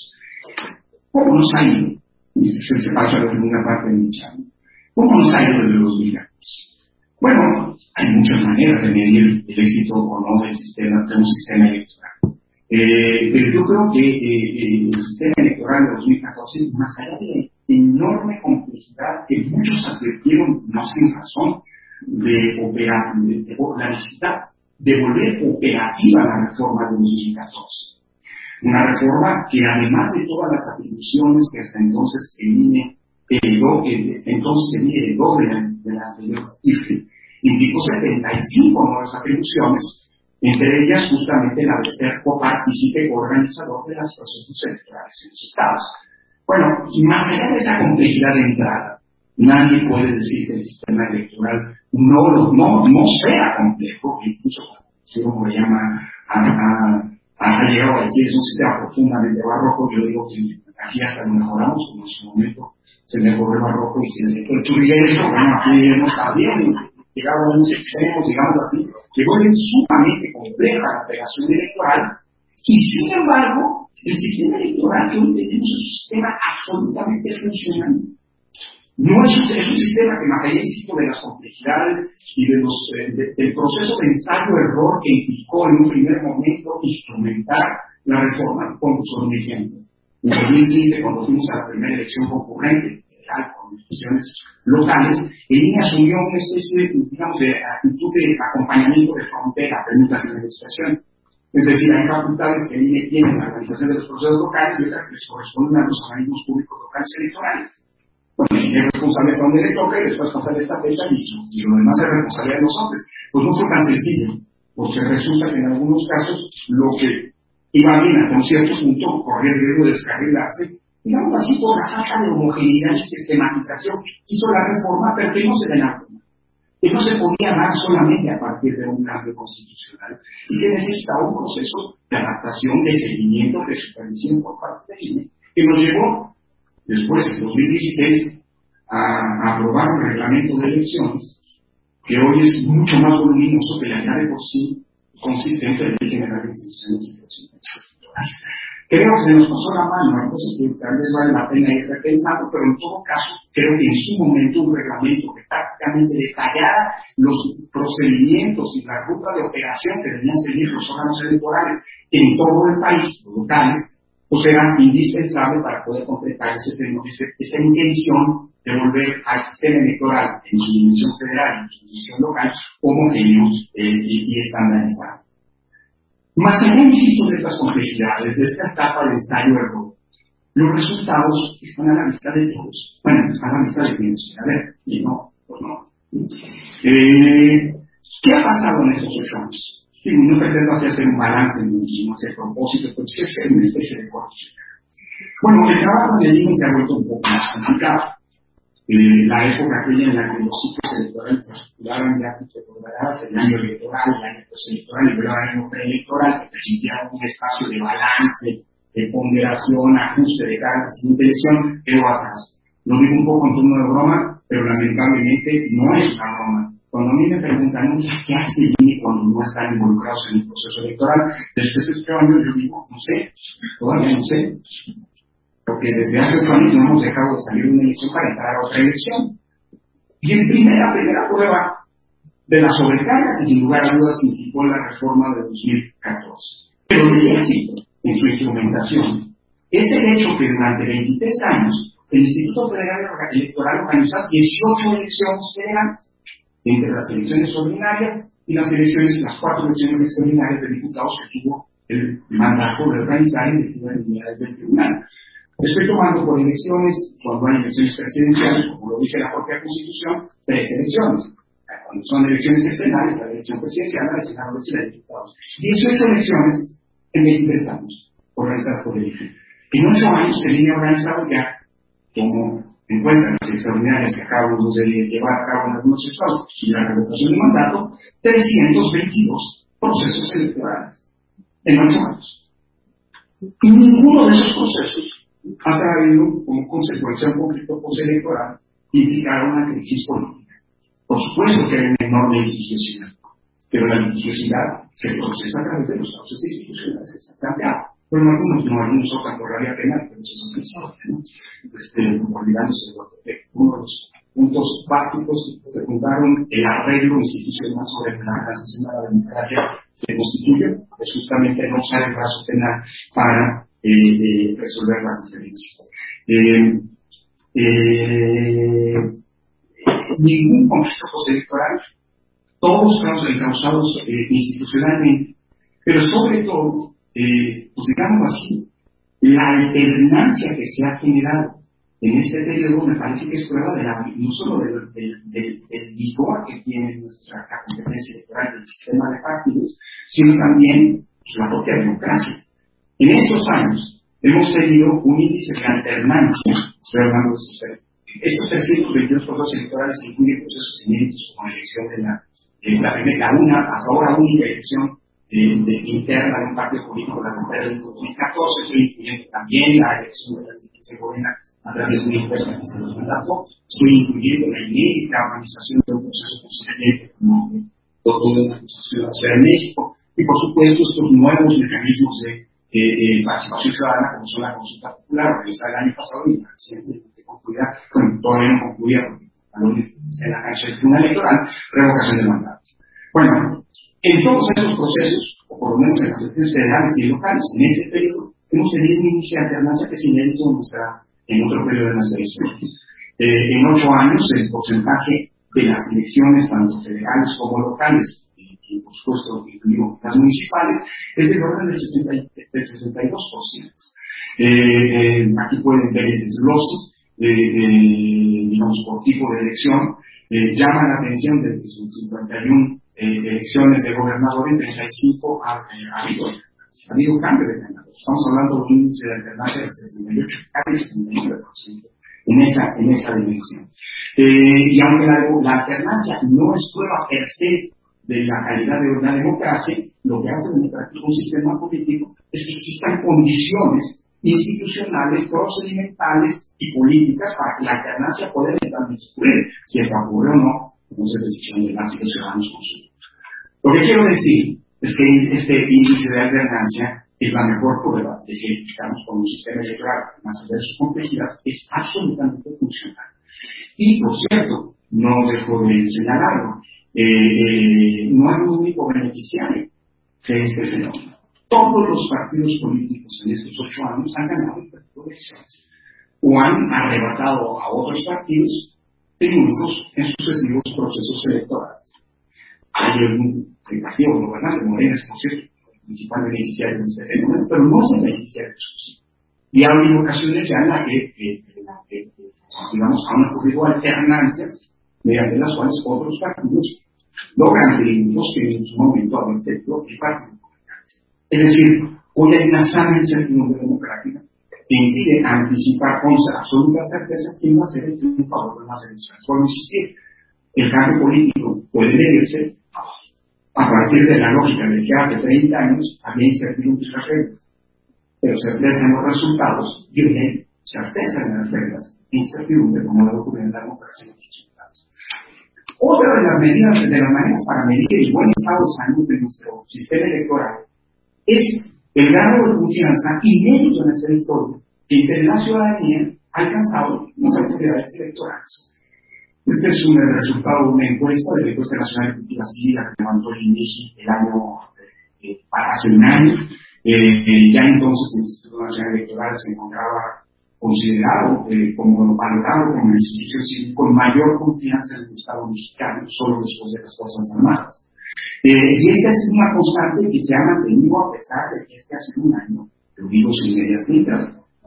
¿Cómo nos ha ido? Y se pasa a la segunda parte de mi charla. ¿Cómo nos ha ido desde dos mil catorce? Bueno, hay muchas maneras de medir el éxito o no del sistema, de un sistema electoral. Eh, pero yo creo que eh, el sistema electoral de dos mil catorce, más allá de la enorme complejidad que muchos advirtieron, no sin razón, de, operar, de, de la necesidad de volver operativa la reforma de dos mil catorce. Una reforma que, además de todas las atribuciones que hasta entonces el I N E heredó, que entonces el I N E heredó de la, de la anterior I F E, indicó setenta y cinco nuevas atribuciones, entre ellas justamente la de ser copartícipe o organizador de los procesos electorales en los estados. Bueno, y más allá de esa complejidad de entrada, nadie puede decir que el sistema electoral no, no, no sea complejo, incluso si uno lo llama a, a, a llegado a decir es un sistema profundamente barroco. Yo digo que aquí hasta lo mejoramos, como en su momento se mejoró el barroco y se le el churriguero, bueno, aquí hemos también llegado a unos extremos, digamos así, que vuelven sumamente compleja la operación electoral, y sin embargo, el sistema electoral que hoy tenemos es un sistema absolutamente funcional. No es un, es un sistema que, más allá, insisto, de las complejidades y de los, eh, de, del proceso de ensayo-error que implicó en un primer momento instrumentar la reforma, con un ejemplo. En dos mil quince, cuando fuimos a la primera elección concurrente, con elecciones locales, el I N E asumió una especie, digamos, de actitud de acompañamiento de frontera, preguntas y negociación. Es decir, hay facultades que el I N E tiene en la organización de los procesos locales y otras que les corresponden a los organismos públicos locales electorales. Bueno, el I N E es responsable hasta donde le toca y después pasar esta fecha y, y lo demás es responsabilidad de los hombres. Pues no fue tan sencillo, porque resulta que en algunos casos lo que iba bien hasta un cierto punto corría el riesgo de descarrilarse, digamos así, por la falta de homogeneidad y sistematización que hizo la reforma, pero que no se denotó, que no se podía dar solamente a partir de un cambio constitucional y que necesitaba un proceso de adaptación, de seguimiento, de supervisión por parte del I N E, que nos llevó después, en dos mil dieciséis, a, a aprobar un reglamento de elecciones que hoy es mucho más voluminoso que la ya de por sí consistente de ley general de instituciones y procedimientos electorales. Creo que se nos pasó la mano, hay cosas que tal vez vale la pena ir repensando, pero en todo caso, creo que en su momento un reglamento que prácticamente detallara los procedimientos y la ruta de operación que debían seguir los órganos electorales en todo el país, los locales, pues era indispensable para poder completar ese, ese, esa intención de volver al sistema electoral en su dimensión federal y en su dimensión local homogéneo eh, y, y estandarizado. Más allá, insisto, de estas complejidades, de esta etapa de ensayo-error, los resultados están a la vista de todos. Bueno, a la vista de todos. A ver, y no, pues no. Eh, ¿Qué ha pasado en estos ocho años? Sí, no pretendo aquí hacer un balance en no hacer propósito, pero sí hacer una especie de corte. Bueno, el trabajo de I N E se ha vuelto un poco más complicado. Eh, la época aquella en la que los ciclos electorales se articulaban, ya te recordarás, el año electoral, el año postelectoral y luego el año preelectoral, que permitía un espacio de balance, de ponderación, ajuste de cara a la siguiente elección, quedó atrás. Lo digo un poco en tono de broma, pero lamentablemente no es una broma. Cuando a mí me preguntan, ¿qué hace el I N E cuando no están involucrados en el proceso electoral? Después de ocho años yo digo, no sé, todavía no sé. Porque desde hace ocho años no hemos dejado de salir de una elección para entrar a otra elección. Y en primera, primera prueba de la sobrecarga que sin lugar a dudas significó la reforma de dos mil catorce. Pero del éxito en su instrumentación es el hecho que durante veintitrés años el Instituto Federal Electoral organizó dieciocho elecciones federales, entre las elecciones ordinarias y las elecciones, las cuatro elecciones extraordinarias de diputados que tuvo el mandato de organizar en virtud de unidades del tribunal. Estoy tomando por elecciones, cuando hay elecciones presidenciales, como lo dice la propia Constitución, tres elecciones. Cuando son elecciones externales, la elección presidencial, la de senadores y la de diputados. dieciocho elecciones en veintitrés años, organizadas por el I F E. En ocho años se viene organizado ya, como en cuenta las extraordinarias que acabamos de llevar a cabo en algunos estados y la revocación de mandato, trescientos veintidós procesos electorales en ocho años. Y ninguno de esos procesos ha traído como consecuencia un conflicto postelectoral que implicara una crisis política. Por supuesto que hay una enorme litigiosidad, pero la litigiosidad se procesa a través de los cauces institucionales que se han planteado. Pero en algunos no, algunos optan por la vía penal, pero eso es un pensado, ¿no? Este, olvidándose de uno de los puntos básicos que se fundaron, el arreglo institucional sobre la transición a la democracia se constituye, es justamente no usar el brazo penal para Eh, eh, resolver las diferencias. Eh, eh, ningún conflicto postelectoral, todos causados eh, institucionalmente, pero sobre todo, eh, pues digamos así, la alternancia que se ha generado en este periodo me parece que es prueba de la, no solo del, del, del, del vigor que tiene nuestra la competencia electoral del sistema de partidos, sino también pues, la propia democracia. En estos años hemos tenido un índice de alternancia, estoy hablando de estos, estos trescientos veintidós procesos electorales incluyen procesos inéditos como la elección de la, de la primera, la una, hasta ahora única elección eh, de, interna de un partido político, las mujeres del dos mil catorce, estoy incluyendo también la elección de la dirigencia gobierna a través de una encuesta que se nos mandató, estoy incluyendo la inédita organización de un proceso constituyente como todo de la Constitución de la Ciudad de México, y por supuesto estos nuevos mecanismos de Eh, eh, participación ciudadana como son la consulta popular organizada el año pasado y recientemente concluida, bueno, todavía no concluida porque en la cancha del Tribunal Electoral, revocación del mandato. Bueno, en todos esos procesos, o por lo menos en las elecciones federales y locales, en este periodo, hemos tenido un índice de alternancia que es inédito en, nuestra, en otro periodo de nuestra historia. Eh, en ocho años, el porcentaje de las elecciones, tanto federales como locales, y por supuesto incluido las municipales, es del orden del sesenta y dos por ciento. Eh, eh, aquí pueden ver el desglose, eh, eh, digamos, por tipo de elección, eh, llama la atención de que en cincuenta y una eh, elecciones de gobernador, en treinta y cinco ha, eh, ha, habido, ha habido cambio de ganador. Estamos hablando de un índice de alternancia del sesenta y ocho, casi el sesenta y nueve por ciento en esa, en esa dimensión. Eh, y aunque la, la alternancia no es prueba per se de la calidad de una democracia, lo que hace democrático un sistema político es que existan condiciones institucionales, procedimentales y políticas para que la alternancia pueda eventualmente ocurrir. Si esta ocurre o no, entonces es decisión de las y los ciudadanos consultos. Lo que quiero decir es que este índice de alternancia es la mejor prueba de que estamos con un sistema electoral, más allá de su complejidad, es absolutamente funcional. Y, por cierto, no dejo de señalarlo, Eh, eh, no hay un único beneficiario de este fenómeno. todos los partidos políticos en estos ocho años han ganado en elecciones o han arrebatado a otros partidos triunfos en sucesivos procesos electorales. Hay un el partido gobernante, Morena, es por cierto, el principal beneficiario de este fenómeno, pero no es el beneficiario exclusivo. Y ha habido ocasiones ya en las que, que, que, que, que, digamos, han ocurrido alternancias mediante las cuales otros partidos logran triunfos que en su momento habían tenido el partido gobernante. Es decir, hoy hay una sana incertidumbre democrática que impide anticipar con absoluta certeza quién va a ser el triunfador de las elecciones. Por insistir, el cambio político puede medirse a partir de la lógica de que hace treinta años había incertidumbre en las reglas, pero certeza en los resultados y hoy certeza en las reglas e incertidumbre como debe ocurrir en la democracia en los resultados. Otra de las medidas, de las maneras para medir el buen estado de salud de nuestro sistema electoral es el grado de confianza inédito en esta historia que entre la ciudadanía ha alcanzado las autoridades electorales. Este es un resultado de una encuesta de la Encuesta Nacional de Cultura Civil que levantó el INEGI el año, eh, hace un año. Eh, ya entonces el Instituto Nacional Electoral se encontraba considerado eh, como valorado como una institución civil con mayor confianza en el Estado mexicano, solo después de las Fuerzas Armadas. Eh, y esta es una constante que se ha mantenido a pesar de que este ha sido un año, lo digo sin medias tintas,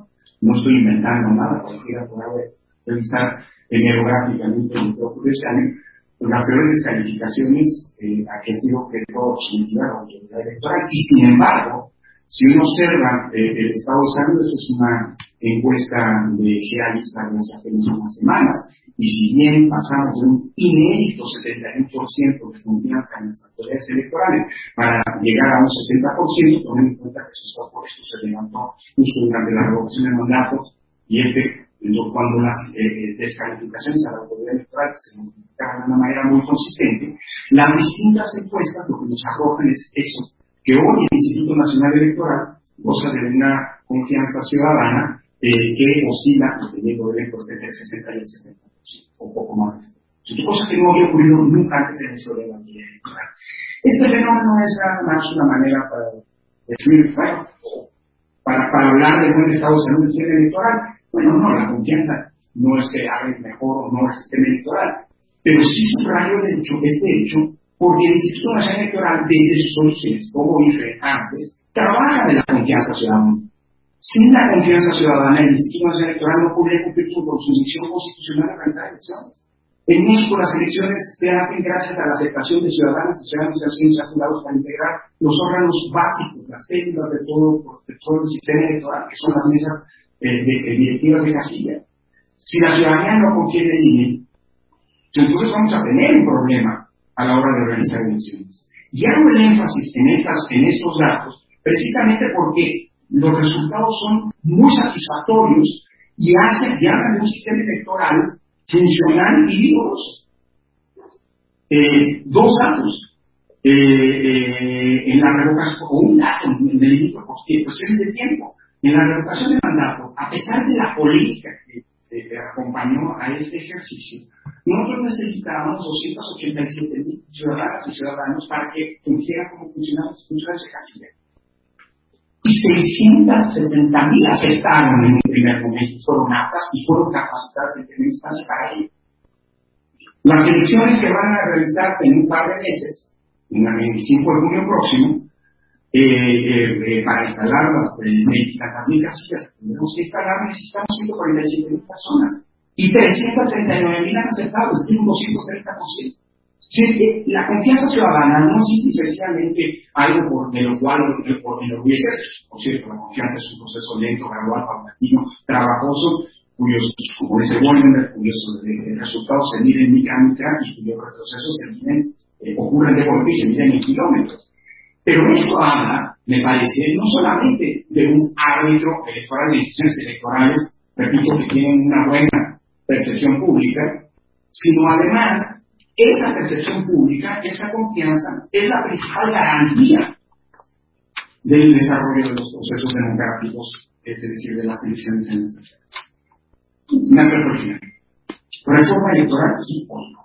no estoy inventando nada, cualquiera podrá revisar hemerográficamente lo que ocurre este año, pues las peores descalificaciones eh, a que ha sido objeto sometida la autoridad electoral. Y sin embargo, si uno observa eh, el estado de salud, esta es una encuesta de G A I S A de hace apenas unas semanas, y si bien pasamos de un inédito setenta y uno por ciento de confianza en las autoridades electorales para llegar a un sesenta por ciento, tomando en cuenta que esto se levantó justo durante la revocación de mandatos, y este cuando las eh, descalificaciones a la autoridad electoral se multiplicaron de una manera muy consistente, las distintas encuestas lo que nos arrojan es eso, que hoy el Instituto Nacional Electoral goza de una confianza ciudadana eh, que oscila, dependiendo de la encuesta, entre el sesenta y el setenta por ciento, o poco más. Es una cosa que no había ocurrido nunca antes en la historia de la autoridad electoral. Este fenómeno es nada más una manera para decir, bueno, para, para hablar de buen estado de salud del sistema electoral. Bueno, no, la confianza no es que haga mejor o no el sistema electoral, pero sí subrayo el hecho, este hecho, porque el Instituto Nacional Electoral, desde sus orígenes, como dije antes, trabaja de la confianza ciudadana. Sin la confianza ciudadana, el Instituto Nacional Electoral no podría cumplir su, su misión constitucional de realizar elecciones. En México las elecciones se hacen gracias a la aceptación de ciudadanos y ciudadanos que han sido asegurados para integrar los órganos básicos, las células de todo, de todo el sistema electoral, que son las mesas eh, de, de directivas de casilla. Si la ciudadanía no confía en el I N E, entonces vamos a tener un problema a la hora de organizar elecciones. Y hago el énfasis en, estas, en estos datos precisamente porque los resultados son muy satisfactorios y hacen y hablan de un sistema electoral funcional y vigoroso. Eh, dos datos eh, eh, en la revocación, o un dato en el inicio, porque cuestiones de tiempo. En la revocación de mandato, a pesar de la política que eh, acompañó a este ejercicio, nosotros necesitábamos doscientos ochenta y siete mil ciudadanas y ciudadanos para que funcionaran como funcionarios, funcionarios de casilla. Y seiscientos sesenta mil aceptaron en un primer momento, fueron aptas y fueron capacitadas en primera instancia para ello. Las elecciones que van a realizarse en un par de meses, en el veinticinco de junio próximo, eh, eh, eh, para instalar las veintitantas mil casillas que tenemos que instalar, necesitamos ciento cuarenta y siete mil personas. Y trescientos treinta y nueve mil han aceptado, es decir, un doscientos treinta por ciento. Sí, eh, la confianza ciudadana no es simple y sencillamente algo por, de lo cual por enorgullecer. Por cierto, la confianza es un proceso lento, gradual, paulatino, trabajoso, cuyos, como dice Wolmer, cuyos eh, resultados se miden en micra y cuyos retrocesos se miden, eh, ocurren de golpe y se miden en kilómetros. Pero esto habla, me parece, no solamente de un árbitro electoral de instituciones electorales, repito, que tienen una buena percepción pública, sino además esa percepción pública, esa confianza, es la principal garantía del desarrollo de los procesos democráticos, es decir, de las elecciones en nuestras tierras. Me acerco al final. ¿Reforma electoral? Sí o no.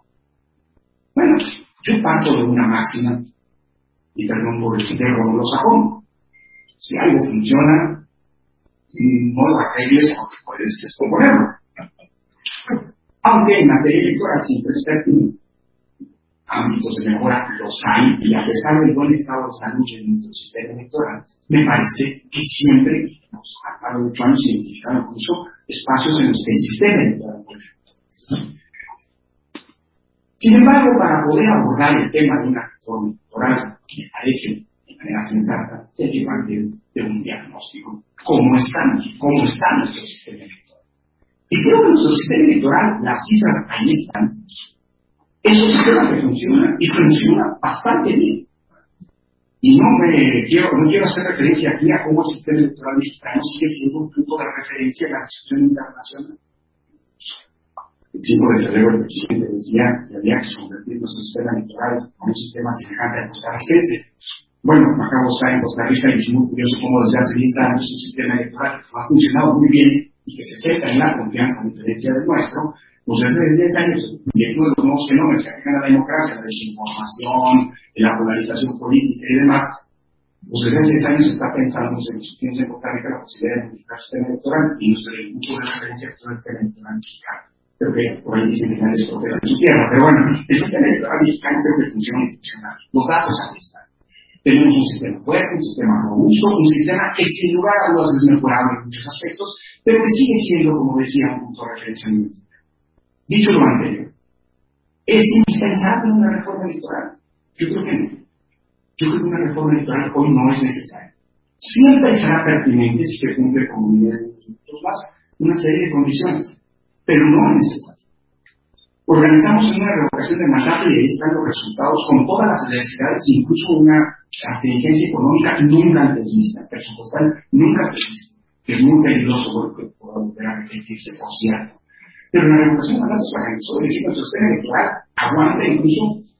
Bueno, yo parto de una máxima, y perdón por el citero anglosajón, Si algo funciona, no lo arregles porque puedes descomponerlo. Aunque en materia electoral siempre es pertinente. Ámbitos de mejora los hay, y a pesar del buen estado de salud de nuestro sistema electoral, me parece que siempre nos ha dado ocho años identificado incluso espacios en los que el sistema electoral puede. Sin embargo, para poder abordar el tema de una reforma electoral, que me parece de manera sensata, hay que partir de un diagnóstico. ¿Cómo estamos? ¿Cómo está nuestro sistema electoral? Y creo que nuestro sistema electoral, las cifras ahí están, es un sistema que funciona, y funciona bastante bien. Y no me quiero, no quiero hacer referencia aquí a cómo el sistema electoral mexicano sigue siendo un punto de referencia en la discusión internacional. El cinco de febrero el presidente decía que había que convertir nuestro sistema electoral a un sistema semejante al costarricense. Bueno, me acabo de estar en Costa Rica y es muy curioso cómo desde hace diez años un sistema electoral que ha funcionado muy bien y que se centra en la confianza a diferencia del nuestro, pues desde diez años, y de los nuevos fenómenos que afectan a la democracia, la desinformación, la polarización política y demás, pues desde hace diez años se está pensando, se discutiendo en Costa Rica la posibilidad de modificar el sistema electoral y nuestro punto de referencia es el sistema electoral mexicano. Creo que por ahí dicen que nadie es fronteras de su tierra, pero bueno, el sistema electoral mexicano creo que funciona y funciona. Los datos ahí están. Tenemos un sistema fuerte, un sistema robusto, un sistema que sin lugar a dudas es mejorable en muchos aspectos, pero que sigue siendo, como decía, un punto de referencia en el mundo. Dicho lo anterior, ¿es indispensable una reforma electoral? Yo creo que no. Yo creo que una reforma electoral hoy no es necesaria. Siempre será pertinente si se cumple, como dirían los más, una serie de condiciones, pero no es necesario. Organizamos una revocación de mandato y ahí están los resultados con todas las adversidades, incluso una abstinencia económica nunca antes vista, presupuestal nunca antes vista, que es muy peligroso porque puede volver a repetirse, por cierto. Pero la revocación de mandatos se organizó, es decir, nuestro sistema electoral aguanta incluso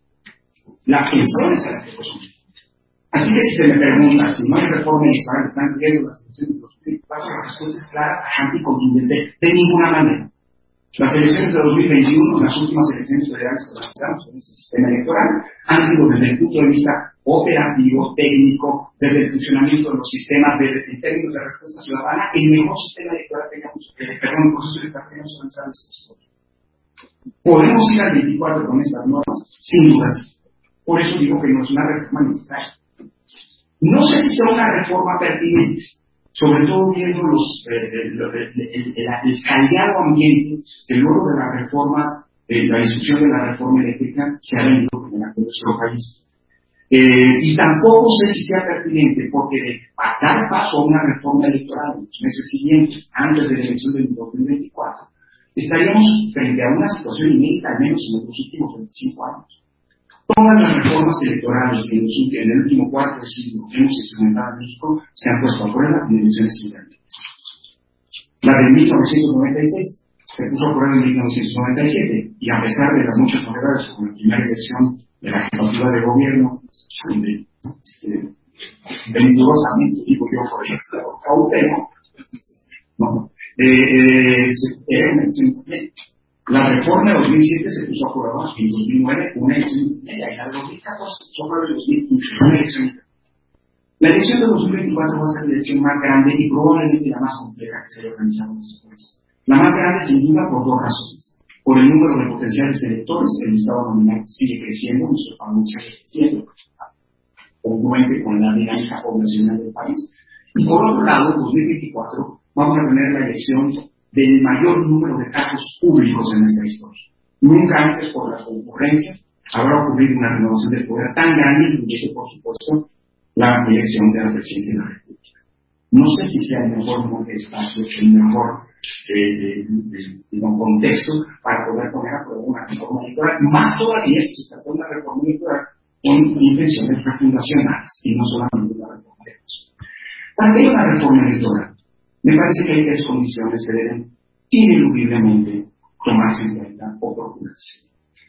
las pensiones a las que fue sometido. Así que si se me pregunta si no hay reforma electoral, están viendo las elecciones de dos mil veinticuatro, la respuesta es clara, tajante y contundente, de ninguna manera. Las elecciones de dos mil veintiuno, las últimas elecciones federales que organizamos en este sistema electoral, han sido desde el punto de vista operativo, técnico, desde el funcionamiento de los sistemas, desde en términos de respuesta ciudadana, el mejor sistema electoral que hayamos, eh, perdón, el proceso electoral que hayamos organizado en esta historia. ¿Podemos ir al veinticuatro con estas normas? Sin dudas. Por eso digo que no es una reforma necesaria. No sé si sea una reforma pertinente, sobre todo viendo los, eh, el, el, el, el, el caldeado ambiente que luego de la reforma, eh, la discusión de la reforma eléctrica se ha venido generando en nuestro país. Eh, y tampoco sé si sea pertinente porque de dar paso a una reforma electoral en los meses siguientes, antes de la elección del dos mil veinticuatro, estaríamos frente a una situación inédita, al menos en los últimos veinticinco años. Todas las reformas electorales que en el último cuarto de siglo hemos instrumentado en México se han puesto a prueba en elecciones intermedias. La de mil novecientos noventa y seis se puso a prueba en mil novecientos noventa y siete y a pesar de las muchas novedades como la primera elección de la jefatura de gobierno, donde este, venturosamente digo yo por ejemplo, cautemo, no, eh, eh, era una elección intermedia. La reforma de dos mil siete se puso a prueba en dos mil nueve una elección intermedia y la de dos mil catorce se puso a prueba en dos mil quince una elección intermedia. La elección de dos mil veinticuatro va a ser la elección más grande y probablemente la más compleja que se haya organizado en nuestro país. La más grande sin duda por dos razones. Por el número de potenciales electores, el estado nominal sigue creciendo, nuestro país sigue creciendo, congruente con la dinámica poblacional del país. Y por otro lado, en dos mil veinticuatro vamos a tener la elección del mayor número de casos públicos en nuestra historia. Nunca antes, por la concurrencia, habrá ocurrido una renovación del poder tan grande, incluyendo, por supuesto, la elección de la presidencia de la República. No sé si sea el mejor espacio, el mejor eh, eh, eh, contexto para poder poner a prueba una reforma electoral, más todavía si se trata de una reforma electoral con intenciones refundacionales y no solamente una reforma electoral. ¿Para qué una reforma electoral? Me parece que hay tres condiciones que deben ineludiblemente tomarse en cuenta o procurarse.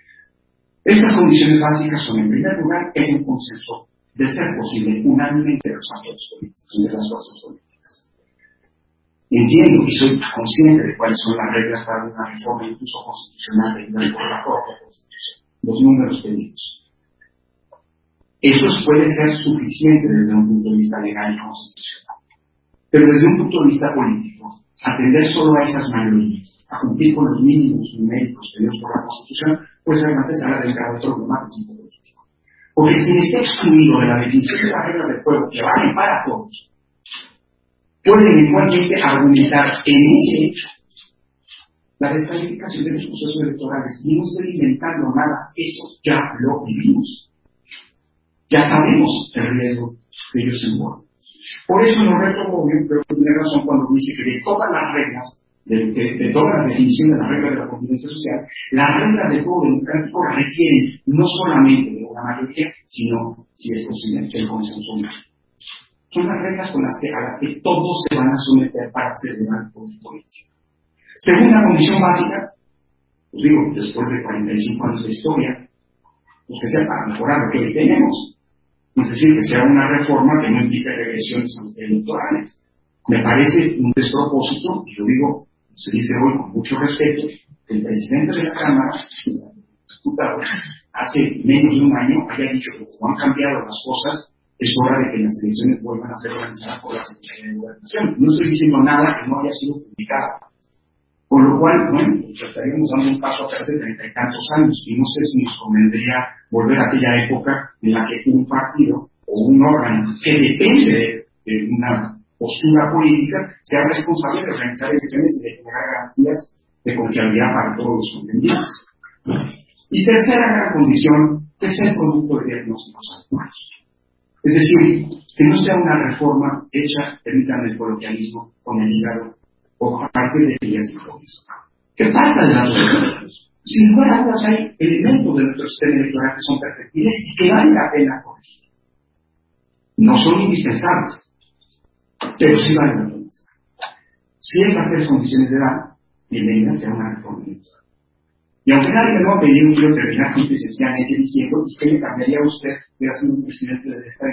Estas condiciones básicas son, en primer lugar, que hay un consenso, de ser posible, unánime entre los actores políticos, entre las fuerzas políticas. Entiendo y soy consciente de cuáles son las reglas para una reforma incluso constitucional de por la propia Constitución, los números pedidos. Eso puede ser suficiente desde un punto de vista legal y constitucional. Pero desde un punto de vista político, atender solo a esas mayorías, a cumplir con los mínimos numéricos pedidos por la Constitución, pues realmente se hará del grave problema del tipo político. Porque quien esté excluido de la definición de las reglas del juego que valen para todos, puede igualmente argumentar en ese hecho la descalificación de los procesos electorales. Y no estoy inventando nada, eso ya lo vivimos. Ya sabemos el riesgo que ellos envuelven. Por eso no retomo, pero tiene razón cuando dice que de todas las reglas, de, de, de todas las definiciones de las reglas de la convivencia social, las reglas de juego democrático requieren no solamente de una mayoría, sino, si es posible, el consenso humano. Son las reglas con las que, a las que todos se van a someter para acceder al poder político. Segunda condición básica, os digo, después de cuarenta y cinco años de historia, pues que sea para mejorar lo que hoy tenemos. Es decir, que sea una reforma que no implique regresiones electorales. Me parece un despropósito, y lo digo, se dice hoy con mucho respeto, que el presidente de la Cámara, el diputado, hace menos de un año haya dicho que como han cambiado las cosas, es hora de que las elecciones vuelvan a ser organizadas por la Secretaría de Gobernación. No estoy diciendo nada que no haya sido publicado. Con lo cual, bueno, pues estaríamos dando un paso atrás de treinta y tantos años, y no sé si nos convendría volver a aquella época en la que un partido o un órgano que depende de, de una postura política sea responsable de organizar elecciones y de generar garantías de confiabilidad para todos los contendientes. Y tercera gran condición, que sea el producto de diagnósticos actuales. Es decir, que no sea una reforma hecha, permítanme el coloquialismo, con el hígado o parte de ellas y jóvenes. ¿Qué falta de datos electorales? Sin lugar a dudas hay elementos de nuestro sistema electoral que son perfectibles y que vale la pena corregir. No son indispensables, pero sí vale la pena. Si estas tres condiciones se dan, bienvenida sea una reforma electoral. Y aunque nadie me lo ha pedido, quiero terminar simple y sencillamente diciendo ¿y qué le cambiaría a usted que ha sido presidente de esta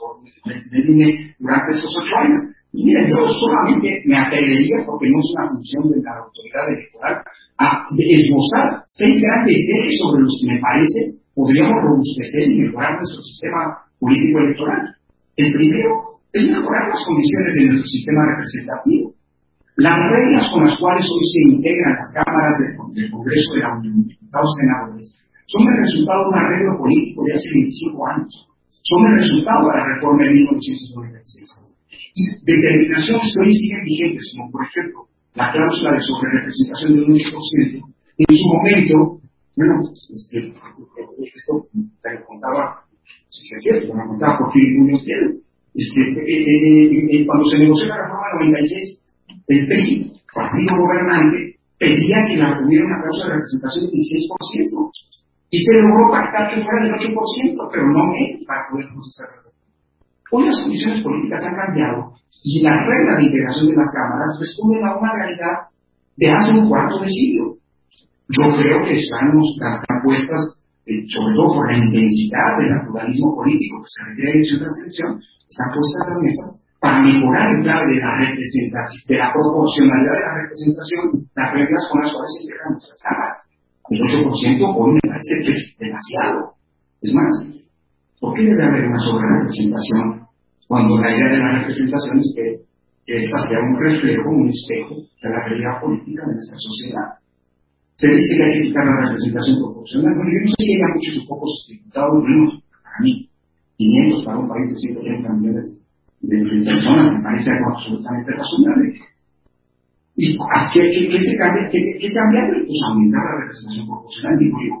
del I N E durante estos ocho años? Y miren, yo solamente me atrevería, porque no es una función de la autoridad electoral, a esbozar seis grandes ejes sobre los que me parece podríamos robustecer y mejorar nuestro sistema político electoral. El primero es mejorar las condiciones de nuestro sistema representativo. Las reglas con las cuales hoy se integran las cámaras del, del Congreso de la Unión, diputados y senadores, son el resultado de un arreglo político de hace veinticinco años. Son el resultado de la reforma de mil novecientos noventa y seis. Y determinaciones que hoy siguen vigentes, como por ejemplo la cláusula de sobrerepresentación del ocho por ciento, en su momento, bueno, este, esto te lo contaba, no sé si es cierto, me lo contaba por fin Muñoz Ledo, este, eh, eh, eh, cuando se negoció la reforma de noventa y seis, el P R I, partido gobernante, pedía que la tuviera una cláusula de representación del dieciséis por ciento, y se logró pactar que fuera del ocho por ciento, pero no menos para poder procesar la reforma. Hoy las condiciones políticas han cambiado y las reglas de integración de las cámaras responden a una realidad de hace un cuarto de siglo. Yo creo que estamos las apuestas, eh, sobre todo por la intensidad del pluralismo político que se requiere de elección tras elección, están puestas en la mesa para mejorar el grado de la representación, de la proporcionalidad de la representación, las reglas con las cuales se integran nuestras cámaras. El ocho por ciento hoy me parece que es demasiado. Es más, ¿por qué debe haber una sobrerepresentación cuando la idea de la representación es que esta sea un reflejo, un espejo de la realidad política de nuestra sociedad? Se dice que hay que quitar la representación proporcional. Bueno, yo no sé si hay muchos o pocos diputados, menos para mí, quinientos para un país de ciento treinta millones de, de personas, me parece algo absolutamente razonable. ¿Y qué, qué, qué se cambia? ¿Qué, qué cambiarle? Pues aumentar la representación proporcional, digo yo.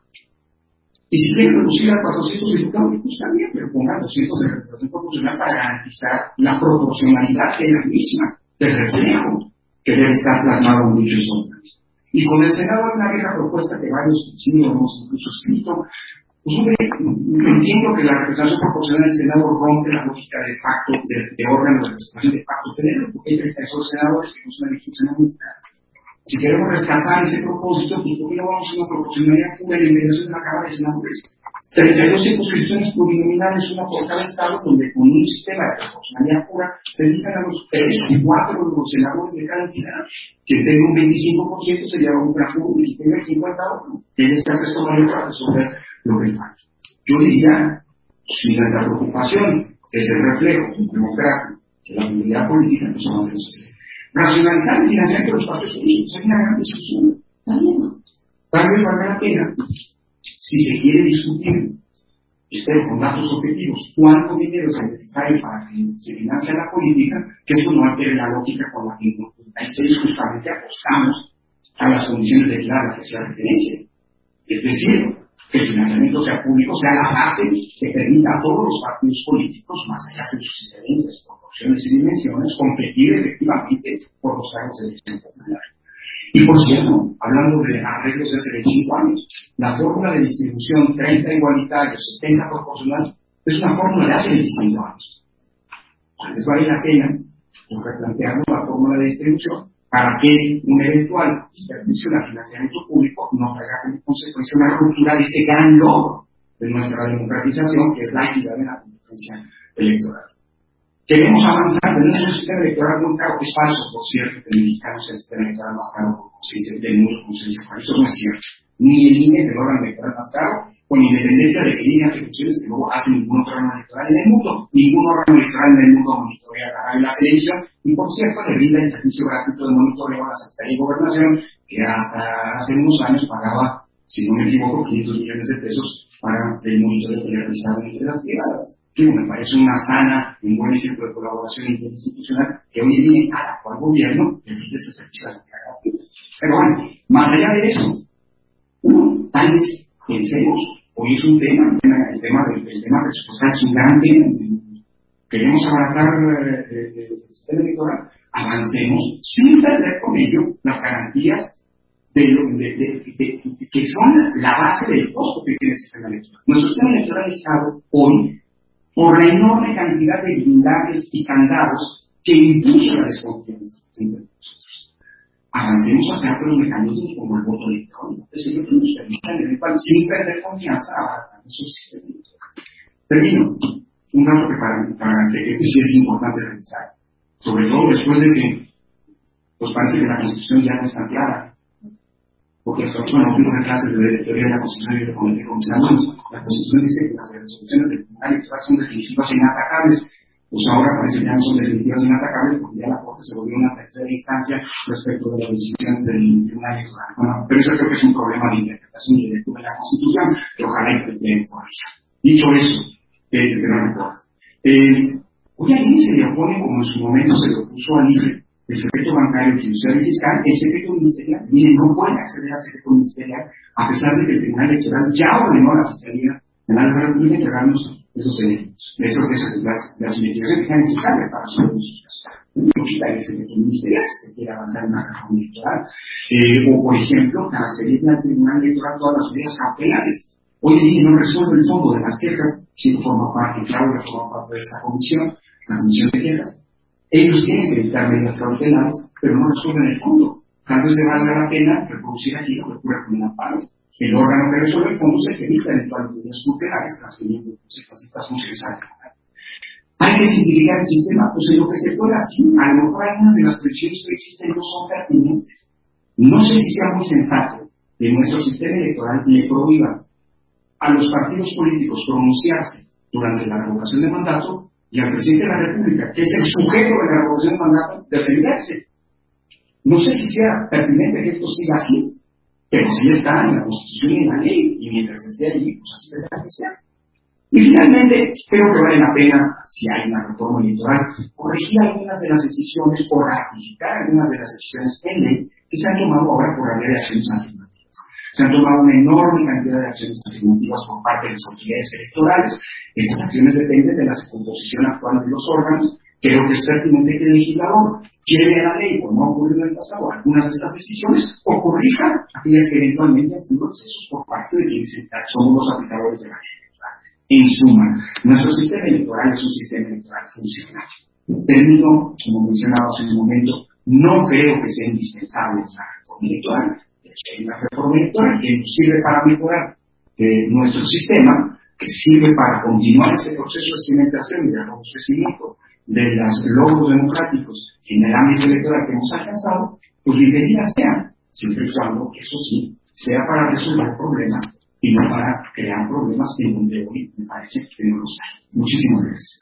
Y si quieren reducir a cuatrocientos diputados, pues también, pero pongan doscientos de representación proporcional para garantizar la proporcionalidad de la misma, del reflejo que debe estar plasmado en dichos órganos. Y con el Senado hay una vieja propuesta que varios sí hemos incluso escrito. Pues hombre, entiendo que la representación proporcional del Senado rompe la lógica de pacto, de, de órgano de representación de pacto federal, porque hay treinta y dos senadores que no son elegidos en la unidad. Si queremos rescatar ese propósito, pues ¿por qué no vamos a una proporcionalidad pura en la integración de la Cámara de Senadores? treinta y dos circunscripciones plurinominales, una por cada estado, donde con un sistema de proporcionalidad pura se dedican a los tres y cuatro de los senadores de cada entidad. Quien tenga un veinticinco por ciento se lleva un grafo y quien tenga el cincuenta por ciento, que es el resto mayor para resolver lo que falta. Yo diría Si nuestra preocupación es el reflejo democrático de la comunidad política, pues vamos a hacer. Racionalizar el financiamiento de los partidos políticos es una gran discusión. También, tal vez valga la pena, si se quiere discutir, espero con datos objetivos, cuánto dinero es necesario para que se financie la política, que eso no altere la lógica con la que en dos mil seis justamente apostamos a las condiciones de equidad a las que hacía referencia. Es decir, que el financiamiento sea público, sea la base que permita a todos los partidos políticos, más allá de sus diferencias, proporciones y dimensiones, competir efectivamente por los cargos de elección popular. Y por cierto, hablando de arreglos de hace veinticinco años, la fórmula de distribución treinta igualitario, setenta proporcional, es una fórmula de hace veinticinco años. Tal vez vale la pena replantearnos la fórmula de distribución para que un eventual intervención al financiamiento público no traiga como consecuencia una ruptura de ese gran logro de nuestra democratización, que es la equidad de la competencia electoral. Queremos avanzar, tenemos un sistema electoral muy caro, es falso, por cierto, que el mexicano es el sistema electoral más caro, como se dice, del mundo, como se dice, eso no es cierto. Ni el I N E es el órgano electoral más caro, con independencia de que I N E hace funciones que luego hace ningún otro órgano electoral en el mundo. Ningún órgano electoral en el mundo monitorea la radio y la televisión, y por cierto, le brinda el servicio gratuito de monitoreo a la Secretaría de Gobernación, que hasta hace unos años pagaba, si no me equivoco, quinientos millones de pesos para el monitoreo que le realizaba en empresas privadas. Que me parece una sana, un buen ejemplo de colaboración interinstitucional que hoy viene al actual gobierno que brinda ese servicio a la gratuita. Pero bueno, más allá de eso, uno, tal vez pensemos, hoy es un tema, el tema del el tema presupuestal es un gran tema, queremos abaratar eh, el sistema electoral, avancemos sin perder con ello las garantías de, lo, de, de, de, de que son la base del costo que tiene el sistema electoral. Nuestro sistema electoral está hoy por la enorme cantidad de blindajes y candados que impuso la desconfianza entre nosotros. Avancemos hacia otros mecanismos como el voto electrónico, es decir, que nos permitan en el cual, sin perder confianza, abarcar nuestro sistema electoral. Termino. Un dato que para, para que sí es importante revisar, sobre todo después de que pues parece que la Constitución ya no está clara. Porque esto, bueno, fuimos de clases de teoría de la Constitución y lo comenté con mis alumnos. La Constitución dice que las resoluciones del Tribunal Electoral son definitivas e inatacables. Pues ahora parece que ya no son definitivas e inatacables porque ya la Corte se volvió una tercera instancia respecto de las decisiones del Tribunal Electoral. Bueno, pero eso creo que es un problema de interpretación y de lectura de la Constitución que ojalá y que corrija. Dicho eso, eh, pero no importa. Eh, hoy a I N E se le opone, como en su momento se le opuso al I F E, el secreto bancario, fiduciario y fiscal, el secreto ministerial. Miren, no pueden acceder al secreto ministerial a pesar de que el Tribunal Electoral ya ordenó a la Fiscalía General de la República entregarnos esos elementos, esos, esos, las, las investigaciones que están en su carga para resolver sus casos. No quita el secreto ministerial si se quiere avanzar en una reforma electoral. Eh, o, por ejemplo, transferirle al Tribunal Electoral todas las medidas cautelares. Hoy en día no resuelve el fondo de las quejas, si forma parte, claro, que forma parte de esta comisión, la comisión de quejas. Ellos tienen que dictar medidas cautelares, pero no resuelven el fondo. Tal vez se valga la pena reproducir aquí lo que ocurre con un amparo. El órgano que resuelve el fondo es el que dicta eventuales medidas cautelares, transfiriendo estas funciones al tribunal. Hay que simplificar el sistema, pues en lo que se pueda así, a lo mejor algunas de las previsiones que existen no son pertinentes. No sé si sea muy sensato que nuestro sistema electoral le prohíba a los partidos políticos pronunciarse durante la revocación de mandato y al presidente de la República, que es el sujeto de la revocación de mandato, defenderse. No sé si sea pertinente que esto siga así, pero sí está en la Constitución y en la ley, y mientras esté allí, pues así tendrá que ser. Y finalmente, creo que vale la pena, si hay una reforma electoral, corregir algunas de las decisiones o ratificar algunas de las decisiones en ley que se han tomado ahora por la ley de acciones afirmativas. Se han tomado una enorme cantidad de acciones afirmativas por parte de las autoridades electorales. Esas acciones dependen de la composición actual de los órganos. Creo que es pertinente que el legislador lleve a la ley, como ha ocurrido en el pasado, algunas de estas decisiones, o corrija aquellas que eventualmente han sido excesos por parte de quienes somos los aplicadores de la ley electoral. En suma, nuestro sistema electoral es un sistema electoral funcional. Termino, como mencionaba hace un momento, no creo que sea indispensable una reforma electoral. Hay una reforma electoral que nos sirve para mejorar eh, nuestro sistema, que sirve para continuar este proceso de cimentación y de robustecimiento de los logros democráticos en el ámbito electoral que hemos alcanzado, pues bienvenidas sean, siempre y cuando, eso sí, sea para resolver problemas y no para crear problemas en donde hoy me parece que no los hay. Muchísimas gracias.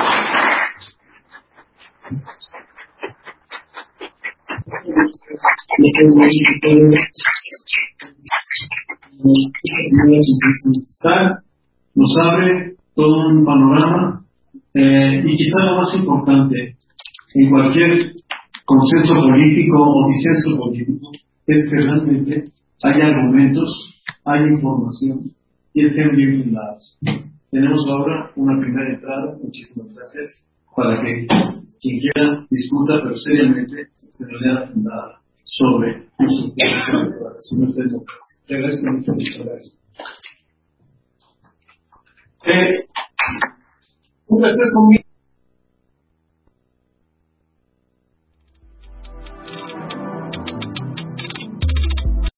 Nos abre todo un panorama eh, y quizá lo más importante en cualquier consenso político o disenso político es que realmente hay argumentos, hay información y estén bien fundados. Tenemos ahora una primera entrada, muchísimas gracias, para que quien quiera discuta, pero seriamente, de manera fundada, sobre nuestro proceso de democracia. Te agradezco mucho, muchas gracias. Eh, un proceso muy